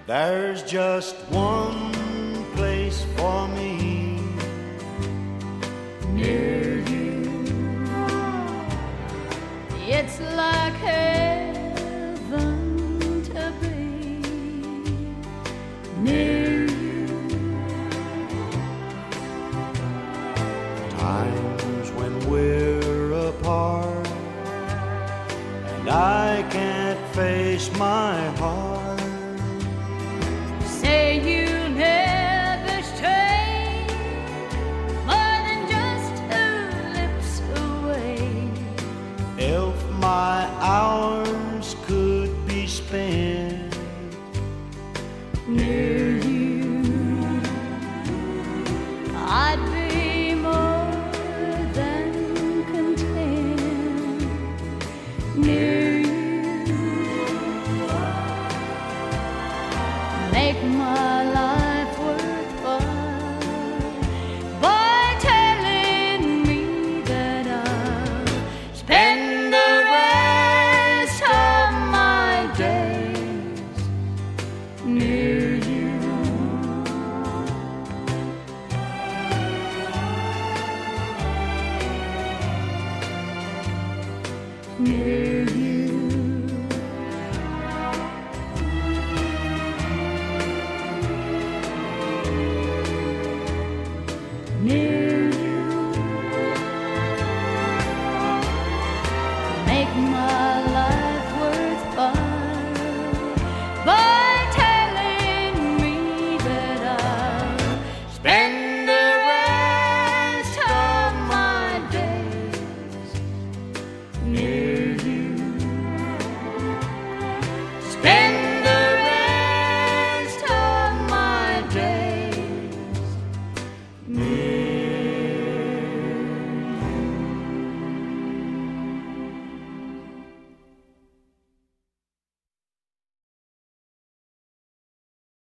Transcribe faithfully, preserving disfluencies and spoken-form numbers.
There's just one place for me near you. It's like heaven to be near you. Times when we're apart and I can't face my heart. Say you'll never stray more than just two lips away. If my hours could be spent Near you, I'd be more than content. Near you, make my life worthwhile by telling me that I'll spend the rest of my days near you. Near